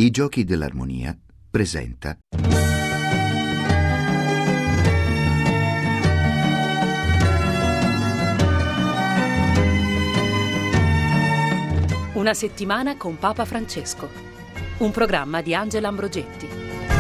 I Giochi dell'Armonia presenta Una settimana con Papa Francesco, un programma di Angela Ambrogetti.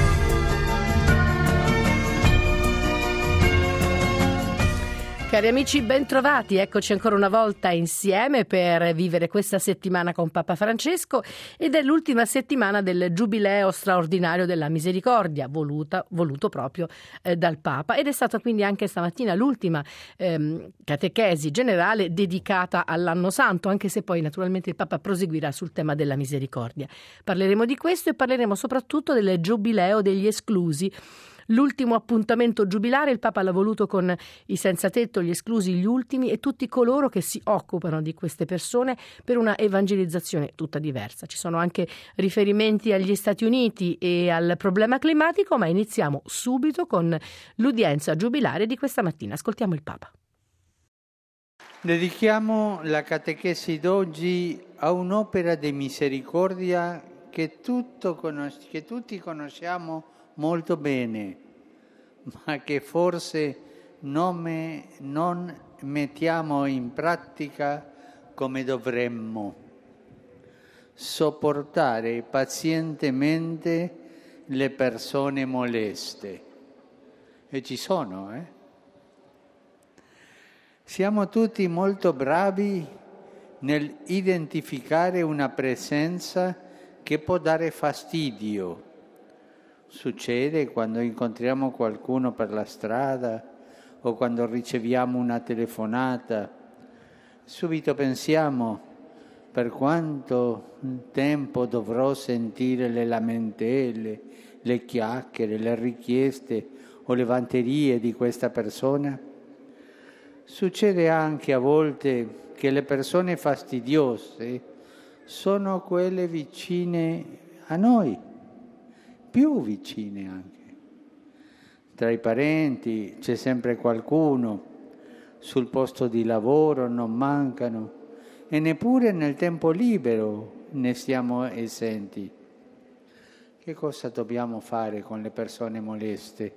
Cari amici, bentrovati, eccoci ancora una volta insieme per vivere questa settimana con Papa Francesco ed è l'ultima settimana del Giubileo straordinario della Misericordia, voluto proprio dal Papa, ed è stata quindi anche stamattina l'ultima catechesi generale dedicata all'Anno Santo, anche se poi naturalmente il Papa proseguirà sul tema della misericordia. Parleremo di questo e parleremo soprattutto del Giubileo degli esclusi. L'ultimo appuntamento giubilare il Papa l'ha voluto con i senza tetto, gli esclusi, gli ultimi e tutti coloro che si occupano di queste persone per una evangelizzazione tutta diversa. Ci sono anche riferimenti agli Stati Uniti e al problema climatico, ma iniziamo subito con l'udienza giubilare di questa mattina. Ascoltiamo il Papa. Dedichiamo la catechesi d'oggi a un'opera di misericordia che tutti conosciamo molto bene, ma che forse non mettiamo in pratica come dovremmo. Sopportare pazientemente le persone moleste. E ci sono, Siamo tutti molto bravi nel identificare una presenza che può dare fastidio. Succede quando incontriamo qualcuno per la strada o quando riceviamo una telefonata. Subito pensiamo: per quanto tempo dovrò sentire le lamentele, le chiacchiere, le richieste o le vanterie di questa persona? Succede anche a volte che le persone fastidiose sono quelle vicine a noi, più vicine anche. Tra i parenti c'è sempre qualcuno, sul posto di lavoro non mancano e neppure nel tempo libero ne siamo esenti. Che cosa dobbiamo fare con le persone moleste?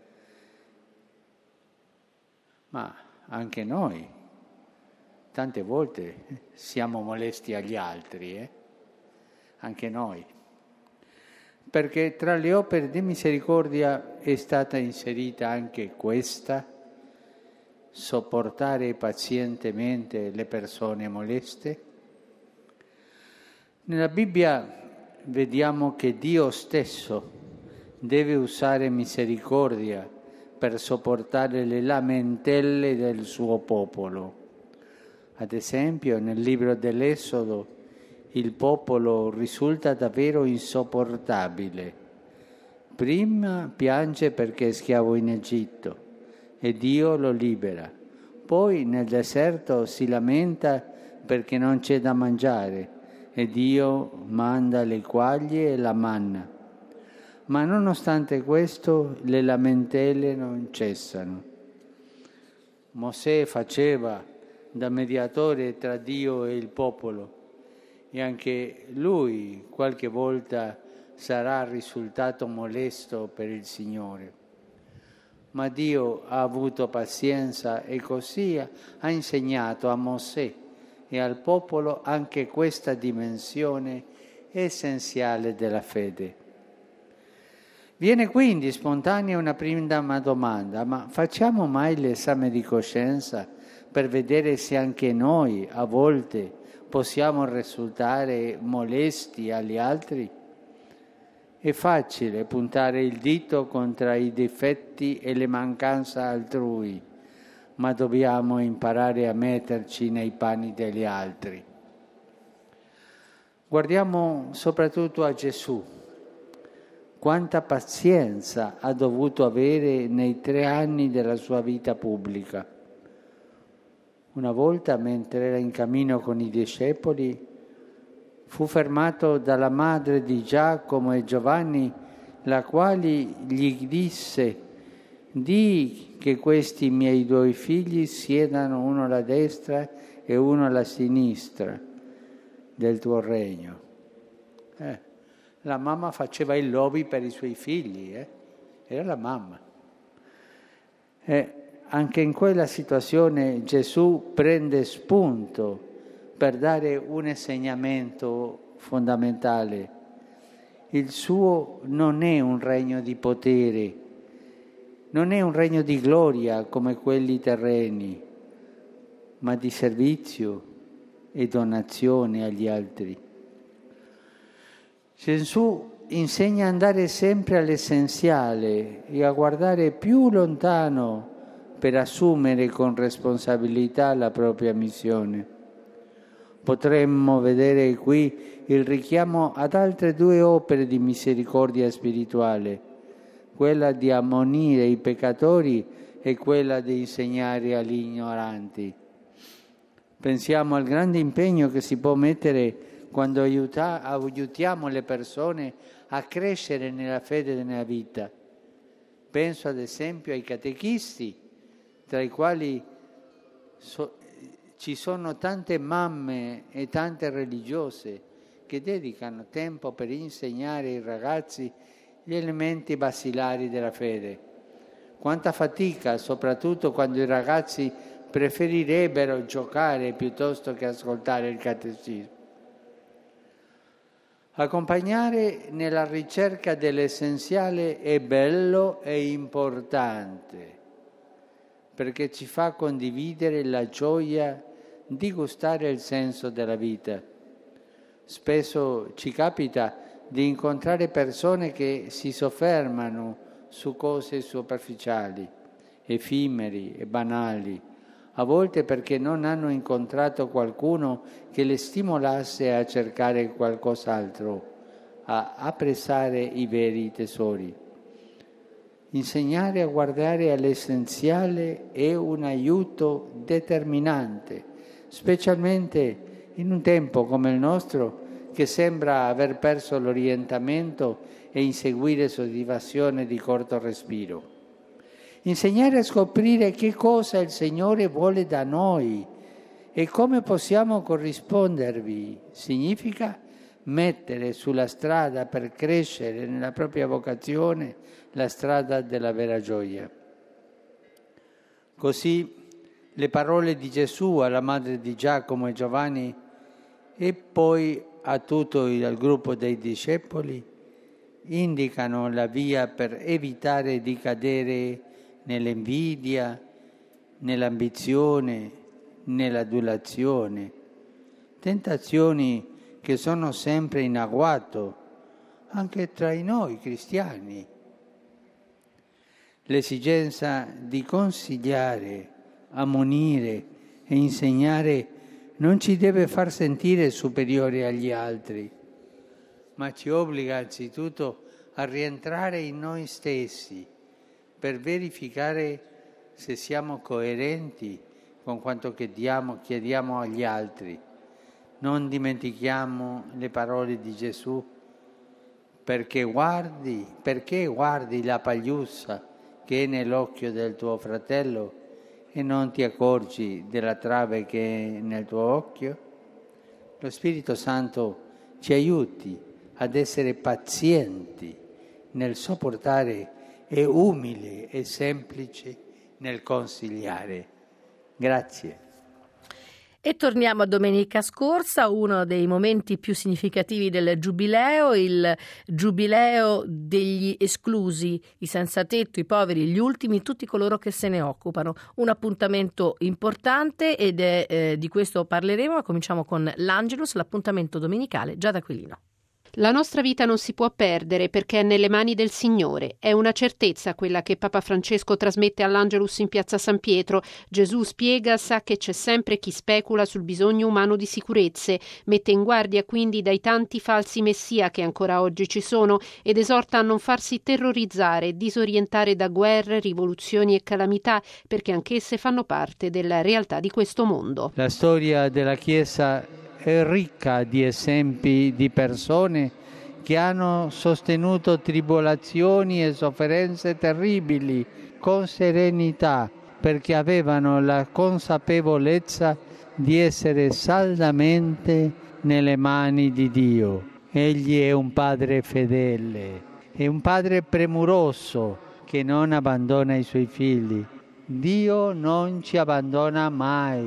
Ma anche noi tante volte siamo molesti agli altri, anche noi. Perché tra le opere di misericordia è stata inserita anche questa: sopportare pazientemente le persone moleste. Nella Bibbia vediamo che Dio stesso deve usare misericordia per sopportare le lamentele del suo popolo. Ad esempio, nel libro dell'Esodo il popolo risulta davvero insopportabile. Prima piange perché è schiavo in Egitto e Dio lo libera. Poi nel deserto si lamenta perché non c'è da mangiare e Dio manda le quaglie e la manna. Ma nonostante questo le lamentele non cessano. Mosè faceva da mediatore tra Dio e il popolo, e anche lui qualche volta sarà risultato molesto per il Signore. Ma Dio ha avuto pazienza e così ha insegnato a Mosè e al popolo anche questa dimensione essenziale della fede. Viene quindi spontanea una prima domanda: ma facciamo mai l'esame di coscienza per vedere se anche noi a volte possiamo risultare molesti agli altri? È facile puntare il dito contro i difetti e le mancanze altrui, ma dobbiamo imparare a metterci nei panni degli altri. Guardiamo soprattutto a Gesù. Quanta pazienza ha dovuto avere nei 3 anni della sua vita pubblica. Una volta, mentre era in cammino con i discepoli, fu fermato dalla madre di Giacomo e Giovanni, la quale gli disse: «Di che questi miei 2 figli siedano uno alla destra e uno alla sinistra del tuo regno». La mamma faceva il lobby per i suoi figli, era la mamma. Anche in quella situazione Gesù prende spunto per dare un insegnamento fondamentale. Il suo non è un regno di potere, non è un regno di gloria come quelli terreni, ma di servizio e donazione agli altri. Gesù insegna ad andare sempre all'essenziale e a guardare più lontano per assumere con responsabilità la propria missione. Potremmo vedere qui il richiamo ad altre due opere di misericordia spirituale, quella di ammonire i peccatori e quella di insegnare agli ignoranti. Pensiamo al grande impegno che si può mettere quando aiutiamo le persone a crescere nella fede e nella vita. Penso ad esempio ai catechisti, tra i quali ci sono tante mamme e tante religiose che dedicano tempo per insegnare ai ragazzi gli elementi basilari della fede. Quanta fatica, soprattutto quando i ragazzi preferirebbero giocare piuttosto che ascoltare il catechismo. Accompagnare nella ricerca dell'essenziale è bello e importante, perché ci fa condividere la gioia di gustare il senso della vita. Spesso ci capita di incontrare persone che si soffermano su cose superficiali, effimeri e banali, a volte perché non hanno incontrato qualcuno che le stimolasse a cercare qualcos'altro, a apprezzare i veri tesori. Insegnare a guardare all'essenziale è un aiuto determinante, specialmente in un tempo come il nostro che sembra aver perso l'orientamento e inseguire soddisfazione di corto respiro. Insegnare a scoprire che cosa il Signore vuole da noi e come possiamo corrispondervi significa mettere sulla strada per crescere nella propria vocazione la strada della vera gioia. Così le parole di Gesù alla madre di Giacomo e Giovanni e poi a tutto il gruppo dei discepoli indicano la via per evitare di cadere nell'invidia, nell'ambizione, nell'adulazione, tentazioni che sono sempre in agguato anche tra noi cristiani. L'esigenza di consigliare, ammonire e insegnare non ci deve far sentire superiori agli altri, ma ci obbliga anzitutto a rientrare in noi stessi per verificare se siamo coerenti con quanto chiediamo agli altri. Non dimentichiamo le parole di Gesù, perché guardi la pagliuzza che è nell'occhio del tuo fratello e non ti accorgi della trave che è nel tuo occhio? Lo Spirito Santo ci aiuti ad essere pazienti nel sopportare e umili e semplici nel consigliare. Grazie. E torniamo a domenica scorsa, uno dei momenti più significativi del Giubileo, il Giubileo degli esclusi, i senza tetto, i poveri, gli ultimi, tutti coloro che se ne occupano. Un appuntamento importante ed è di questo parleremo. Cominciamo con l'Angelus, l'appuntamento domenicale Giada Aquilino. La nostra vita non si può perdere perché è nelle mani del Signore. È una certezza quella che Papa Francesco trasmette all'Angelus in piazza San Pietro. Gesù spiega, sa che c'è sempre chi specula sul bisogno umano di sicurezze, mette in guardia quindi dai tanti falsi messia che ancora oggi ci sono ed esorta a non farsi terrorizzare e disorientare da guerre, rivoluzioni e calamità, perché anch'esse fanno parte della realtà di questo mondo. La storia della Chiesa è ricca di esempi di persone che hanno sostenuto tribolazioni e sofferenze terribili con serenità, perché avevano la consapevolezza di essere saldamente nelle mani di Dio. Egli è un padre fedele, è un padre premuroso che non abbandona i suoi figli. Dio non ci abbandona mai,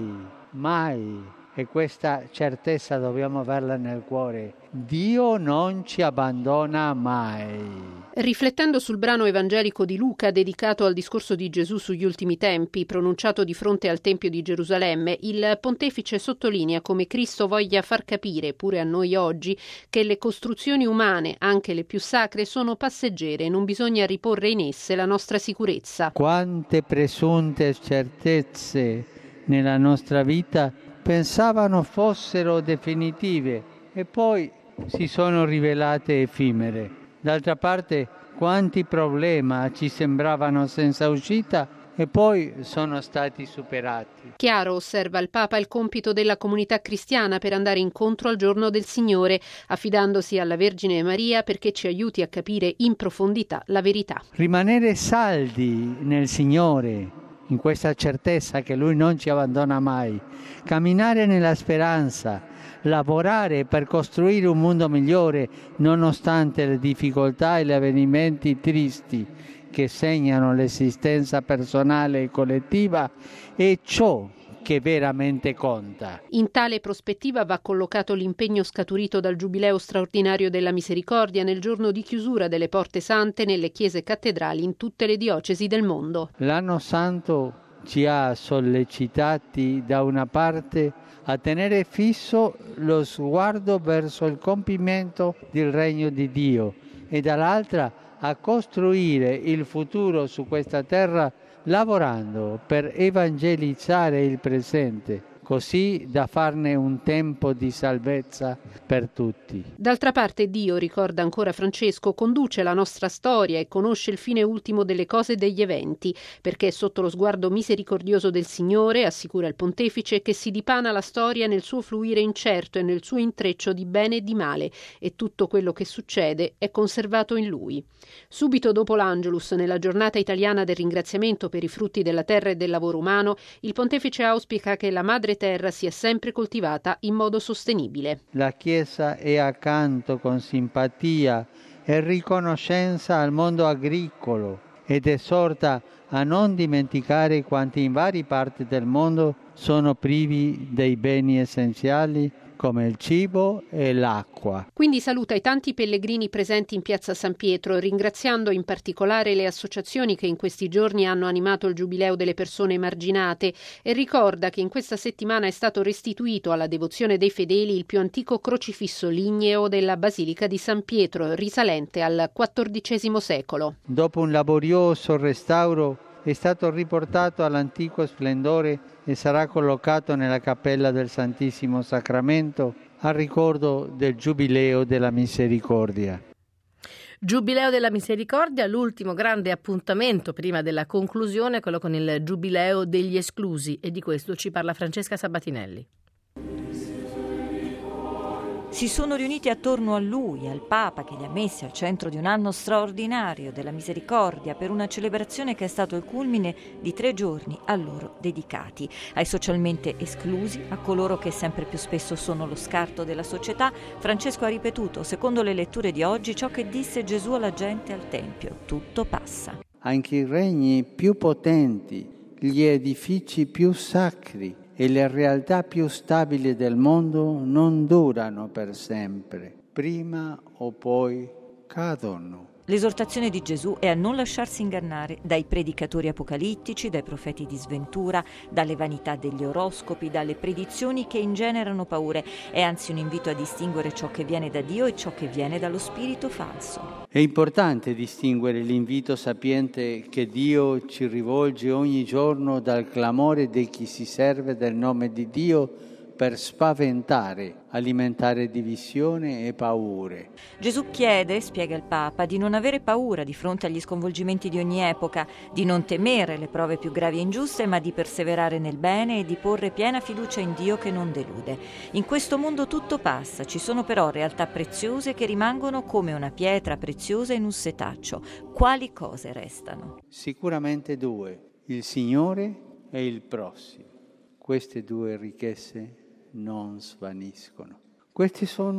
mai. E questa certezza dobbiamo averla nel cuore. Dio non ci abbandona mai. Riflettendo sul brano evangelico di Luca dedicato al discorso di Gesù sugli ultimi tempi, pronunciato di fronte al Tempio di Gerusalemme, il pontefice sottolinea come Cristo voglia far capire, pure a noi oggi, che le costruzioni umane, anche le più sacre, sono passeggere e non bisogna riporre in esse la nostra sicurezza. Quante presunte certezze nella nostra vita pensavano fossero definitive e poi si sono rivelate effimere. D'altra parte, quanti problemi ci sembravano senza uscita e poi sono stati superati. Chiaro, osserva il Papa, il compito della comunità cristiana per andare incontro al giorno del Signore, affidandosi alla Vergine Maria perché ci aiuti a capire in profondità la verità. Rimanere saldi nel Signore, in questa certezza che Lui non ci abbandona mai, camminare nella speranza, lavorare per costruire un mondo migliore nonostante le difficoltà e gli avvenimenti tristi che segnano l'esistenza personale e collettiva è ciò che veramente conta. In tale prospettiva va collocato l'impegno scaturito dal Giubileo straordinario della Misericordia nel giorno di chiusura delle Porte Sante nelle chiese cattedrali in tutte le diocesi del mondo. L'anno santo ci ha sollecitati da una parte a tenere fisso lo sguardo verso il compimento del regno di Dio e dall'altra a costruire il futuro su questa terra lavorando per evangelizzare il presente, così da farne un tempo di salvezza per tutti. D'altra parte Dio, ricorda ancora Francesco, conduce la nostra storia e conosce il fine ultimo delle cose e degli eventi, perché è sotto lo sguardo misericordioso del Signore, assicura il pontefice, che si dipana la storia nel suo fluire incerto e nel suo intreccio di bene e di male, e tutto quello che succede è conservato in Lui. Subito dopo l'Angelus, nella giornata italiana del ringraziamento per i frutti della terra e del lavoro umano, il pontefice auspica che la madre terra sia sempre coltivata in modo sostenibile. La Chiesa è accanto con simpatia e riconoscenza al mondo agricolo ed esorta a non dimenticare quanti in varie parti del mondo sono privi dei beni essenziali come il cibo e l'acqua. Quindi saluta i tanti pellegrini presenti in piazza San Pietro, ringraziando in particolare le associazioni che in questi giorni hanno animato il Giubileo delle persone emarginate e ricorda che in questa settimana è stato restituito alla devozione dei fedeli il più antico crocifisso ligneo della Basilica di San Pietro, risalente al XIV secolo. Dopo un laborioso restauro è stato riportato all'antico splendore e sarà collocato nella cappella del Santissimo Sacramento a ricordo del Giubileo della Misericordia. Giubileo della Misericordia, l'ultimo grande appuntamento prima della conclusione, quello con il Giubileo degli esclusi, e di questo ci parla Francesca Sabatinelli. Si sono riuniti attorno a lui, al Papa, che li ha messi al centro di un anno straordinario della misericordia per una celebrazione che è stato il culmine di 3 giorni a loro dedicati, ai socialmente esclusi, a coloro che sempre più spesso sono lo scarto della società. Francesco ha ripetuto, secondo le letture di oggi, ciò che disse Gesù alla gente al Tempio: tutto passa. Anche i regni più potenti, gli edifici più sacri e le realtà più stabili del mondo non durano per sempre, prima o poi cadono. L'esortazione di Gesù è a non lasciarsi ingannare dai predicatori apocalittici, dai profeti di sventura, dalle vanità degli oroscopi, dalle predizioni che ingenerano paure. È anzi un invito a distinguere ciò che viene da Dio e ciò che viene dallo spirito falso. È importante distinguere l'invito sapiente che Dio ci rivolge ogni giorno dal clamore di chi si serve del nome di Dio per spaventare, alimentare divisione e paure. Gesù chiede, spiega il Papa, di non avere paura di fronte agli sconvolgimenti di ogni epoca, di non temere le prove più gravi e ingiuste, ma di perseverare nel bene e di porre piena fiducia in Dio che non delude. In questo mondo tutto passa, ci sono però realtà preziose che rimangono come una pietra preziosa in un setaccio. Quali cose restano? Sicuramente 2, il Signore e il prossimo. Queste 2 ricchezze non svaniscono. Questi sono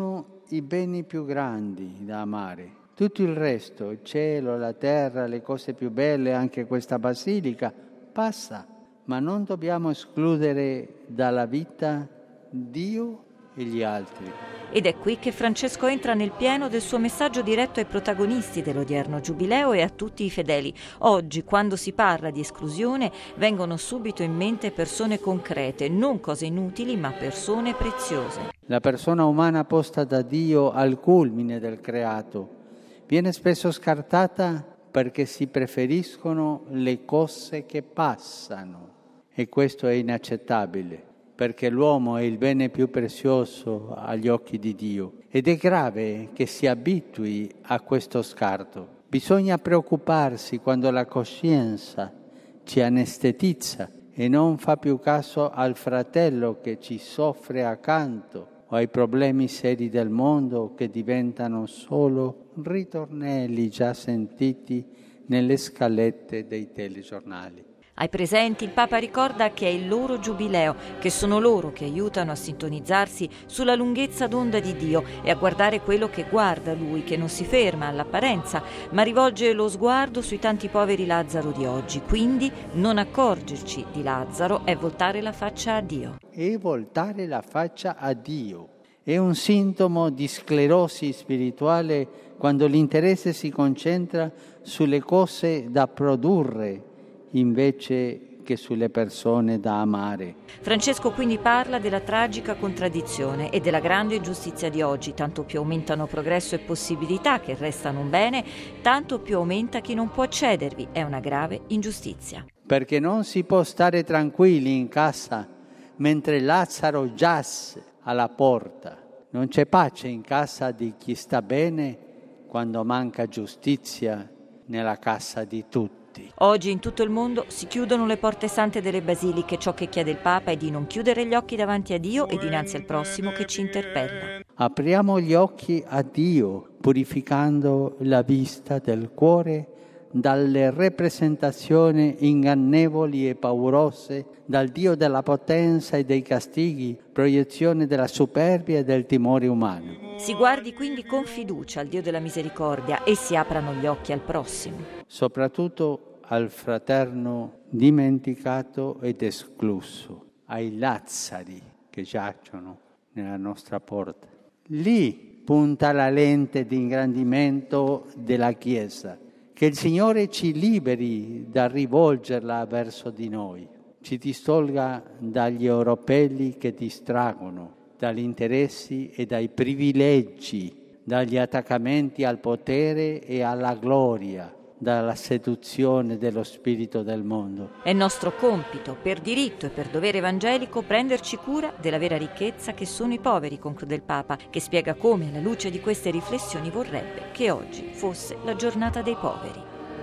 i beni più grandi da amare. Tutto il resto, il cielo, la terra, le cose più belle, anche questa basilica, passa. Ma non dobbiamo escludere dalla vita Dio e gli altri. Ed è qui che Francesco entra nel pieno del suo messaggio diretto ai protagonisti dell'odierno giubileo e a tutti i fedeli. Oggi, quando si parla di esclusione, vengono subito in mente persone concrete, non cose inutili, ma persone preziose. La persona umana posta da Dio al culmine del creato viene spesso scartata perché si preferiscono le cose che passano. E questo è inaccettabile, perché l'uomo è il bene più prezioso agli occhi di Dio. Ed è grave che si abitui a questo scarto. Bisogna preoccuparsi quando la coscienza ci anestetizza e non fa più caso al fratello che ci soffre accanto o ai problemi seri del mondo che diventano solo ritornelli già sentiti nelle scalette dei telegiornali. Ai presenti il Papa ricorda che è il loro giubileo, che sono loro che aiutano a sintonizzarsi sulla lunghezza d'onda di Dio e a guardare quello che guarda Lui, che non si ferma all'apparenza, ma rivolge lo sguardo sui tanti poveri Lazzaro di oggi. Quindi non accorgerci di Lazzaro è voltare la faccia a Dio. E voltare la faccia a Dio. È un sintomo di sclerosi spirituale quando l'interesse si concentra sulle cose da produrre invece che sulle persone da amare. Francesco quindi parla della tragica contraddizione e della grande ingiustizia di oggi. Tanto più aumentano progresso e possibilità che restano un bene, tanto più aumenta chi non può accedervi. È una grave ingiustizia. Perché non si può stare tranquilli in casa mentre Lazzaro giace alla porta. Non c'è pace in casa di chi sta bene quando manca giustizia nella casa di tutti. Oggi in tutto il mondo si chiudono le porte sante delle basiliche. Ciò che chiede il Papa è di non chiudere gli occhi davanti a Dio e dinanzi al prossimo che ci interpella. Apriamo gli occhi a Dio, purificando la vista del cuore dalle rappresentazioni ingannevoli e paurose, dal Dio della potenza e dei castighi, proiezione della superbia e del timore umano. Si guardi quindi con fiducia al Dio della misericordia e si aprano gli occhi al prossimo. Soprattutto al fraterno dimenticato ed escluso, ai Lazzari che giacciono nella nostra porta. Lì punta la lente di ingrandimento della Chiesa. Che il Signore ci liberi da rivolgerla verso di noi, ci distolga dagli oropelli che distraggono, dagli interessi e dai privilegi, dagli attaccamenti al potere e alla gloria, dalla seduzione dello spirito del mondo. È nostro compito, per diritto e per dovere evangelico, prenderci cura della vera ricchezza che sono i poveri, conclude il Papa, che spiega come, alla luce di queste riflessioni, vorrebbe che oggi fosse la giornata dei poveri.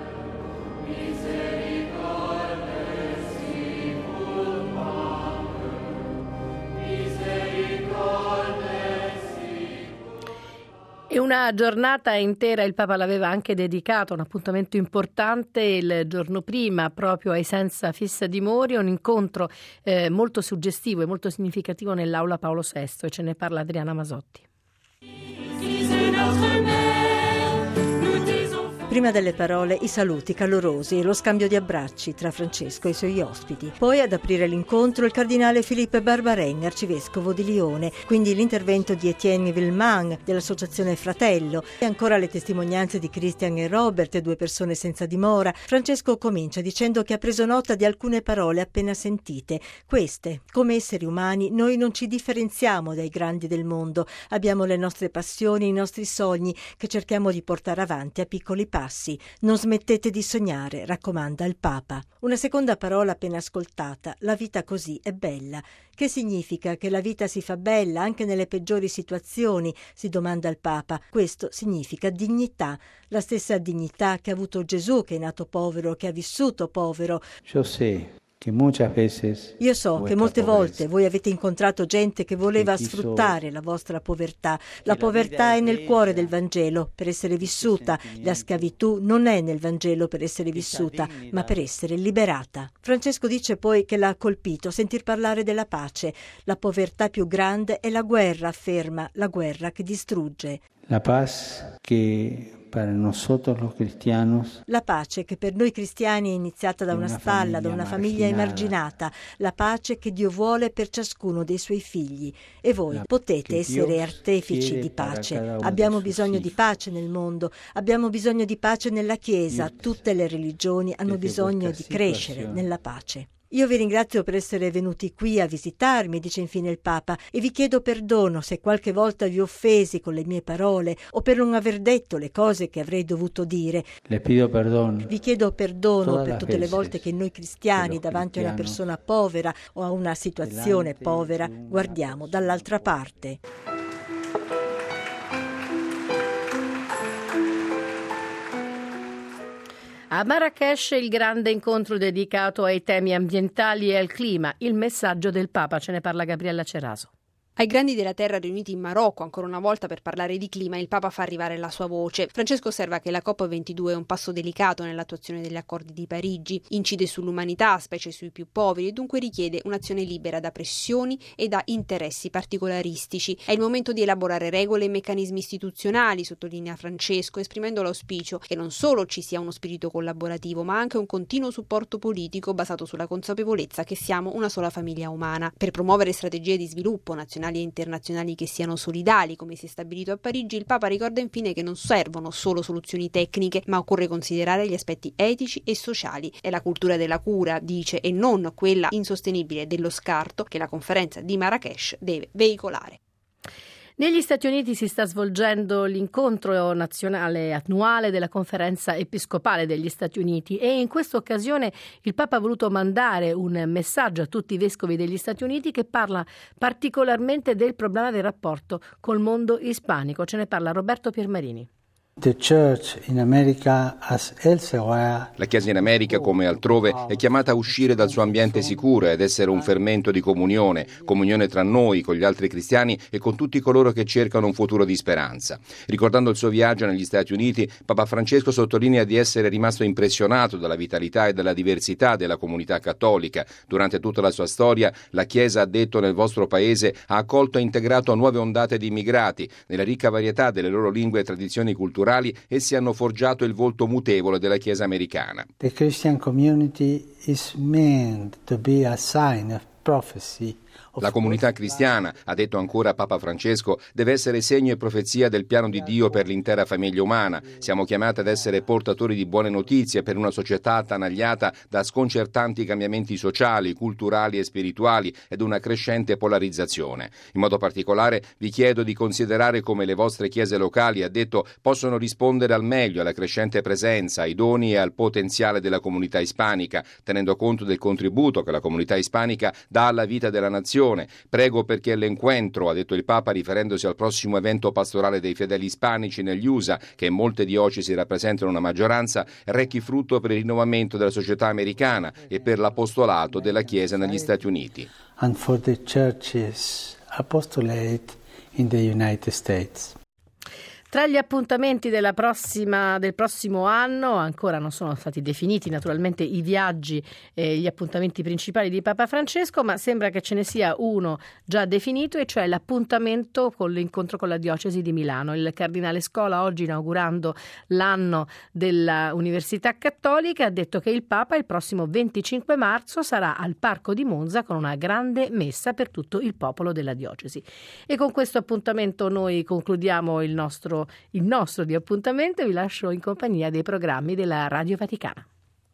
E una giornata intera il Papa l'aveva anche dedicato, un appuntamento importante il giorno prima, proprio ai Senza Fissa Dimora, un incontro molto suggestivo e molto significativo nell'Aula Paolo VI, e ce ne parla Adriana Masotti. Prima delle parole i saluti calorosi e lo scambio di abbracci tra Francesco e i suoi ospiti. Poi ad aprire l'incontro il cardinale Philippe Barbarin, arcivescovo di Lione, quindi l'intervento di Etienne Villemain dell'associazione Fratello e ancora le testimonianze di Christian e Robert, due persone senza dimora. Francesco comincia dicendo che ha preso nota di alcune parole appena sentite. Queste: come esseri umani noi non ci differenziamo dai grandi del mondo, abbiamo le nostre passioni, i nostri sogni che cerchiamo di portare avanti a piccoli passi. Non smettete di sognare, raccomanda il Papa. Una seconda parola appena ascoltata: la vita così è bella. Che significa che la vita si fa bella anche nelle peggiori situazioni? Si domanda il Papa. Questo significa dignità, la stessa dignità che ha avuto Gesù, che è nato povero, che ha vissuto povero. José, Io so che molte volte voi avete incontrato gente che voleva sfruttare la vostra povertà. La povertà è nel cuore del Vangelo per essere vissuta. La schiavitù non è nel Vangelo per essere vissuta, ma per essere liberata. Francesco dice poi che l'ha colpito sentir parlare della pace. La povertà più grande è la guerra, afferma, la guerra che distrugge. La pace che per nosotros los cristianos. La pace che per noi cristiani è iniziata da una stalla, da una famiglia emarginata, la pace che Dio vuole per ciascuno dei suoi figli. E voi potete essere artefici di pace. Abbiamo bisogno di pace nel mondo, abbiamo bisogno di pace nella Chiesa, tutte le religioni hanno bisogno di crescere nella pace. Io vi ringrazio per essere venuti qui a visitarmi, dice infine il Papa, e vi chiedo perdono se qualche volta vi ho offesi con le mie parole o per non aver detto le cose che avrei dovuto dire. Vi chiedo perdono per tutte le volte che noi cristiani, davanti a una persona povera o a una situazione povera, guardiamo dall'altra parte. A Marrakech il grande incontro dedicato ai temi ambientali e al clima, il messaggio del Papa, ce ne parla Gabriella Ceraso. Ai grandi della terra riuniti in Marocco, ancora una volta per parlare di clima, il Papa fa arrivare la sua voce. Francesco osserva che la COP22 è un passo delicato nell'attuazione degli accordi di Parigi, incide sull'umanità, specie sui più poveri, e dunque richiede un'azione libera da pressioni e da interessi particolaristici. È il momento di elaborare regole e meccanismi istituzionali, sottolinea Francesco, esprimendo l'auspicio che non solo ci sia uno spirito collaborativo, ma anche un continuo supporto politico basato sulla consapevolezza che siamo una sola famiglia umana. Per promuovere strategie di sviluppo nazionali e internazionali che siano solidali, come si è stabilito a Parigi, il Papa ricorda infine che non servono solo soluzioni tecniche, ma occorre considerare gli aspetti etici e sociali. È la cultura della cura, dice, e non quella insostenibile dello scarto che la conferenza di Marrakech deve veicolare. Negli Stati Uniti si sta svolgendo l'incontro nazionale annuale della Conferenza Episcopale degli Stati Uniti e in questa occasione il Papa ha voluto mandare un messaggio a tutti i vescovi degli Stati Uniti che parla particolarmente del problema del rapporto col mondo ispanico. Ce ne parla Roberto Piermarini. La Chiesa in America, come altrove, è chiamata a uscire dal suo ambiente sicuro ed essere un fermento di comunione tra noi, con gli altri cristiani e con tutti coloro che cercano un futuro di speranza. Ricordando il suo viaggio negli Stati Uniti, Papa Francesco sottolinea di essere rimasto impressionato dalla vitalità e dalla diversità della comunità cattolica. Durante tutta la sua storia, la Chiesa, ha detto, nel vostro paese ha accolto e integrato nuove ondate di immigrati. Nella ricca varietà delle loro lingue e tradizioni culturali, essi hanno forgiato il volto mutevole della Chiesa americana. The Christian community is meant to be a sign of prophecy. La comunità cristiana, ha detto ancora Papa Francesco, deve essere segno e profezia del piano di Dio per l'intera famiglia umana. Siamo chiamati ad essere portatori di buone notizie per una società attanagliata da sconcertanti cambiamenti sociali, culturali e spirituali ed una crescente polarizzazione. In modo particolare vi chiedo di considerare come le vostre chiese locali, ha detto, possono rispondere al meglio alla crescente presenza, ai doni e al potenziale della comunità ispanica, tenendo conto del contributo che la comunità ispanica dà alla vita della nazione. Prego perché l'encuentro, ha detto il Papa riferendosi al prossimo evento pastorale dei fedeli ispanici negli USA, che in molte diocesi rappresentano una maggioranza, rechi frutto per il rinnovamento della società americana e per l'apostolato della Chiesa negli Stati Uniti. And for the church's apostolate in the United States. Tra gli appuntamenti del prossimo anno, ancora non sono stati definiti naturalmente i viaggi e gli appuntamenti principali di Papa Francesco, ma sembra che ce ne sia uno già definito, e cioè l'appuntamento con l'incontro con la diocesi di Milano. Il cardinale Scola, oggi inaugurando l'anno della Università Cattolica, ha detto che il Papa il prossimo 25 marzo sarà al Parco di Monza con una grande messa per tutto il popolo della diocesi. E con questo appuntamento noi concludiamo il nostro di appuntamento. Vi lascio in compagnia dei programmi della Radio Vaticana.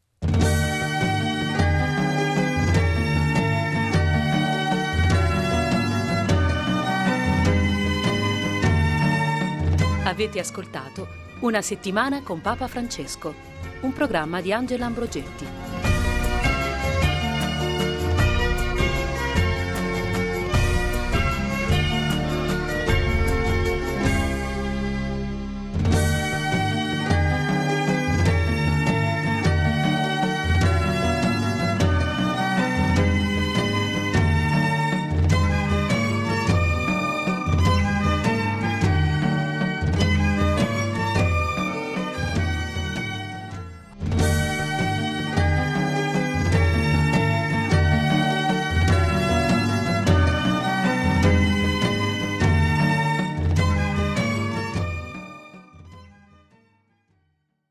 Avete ascoltato Una settimana con Papa Francesco, un programma di Angela Ambrogetti.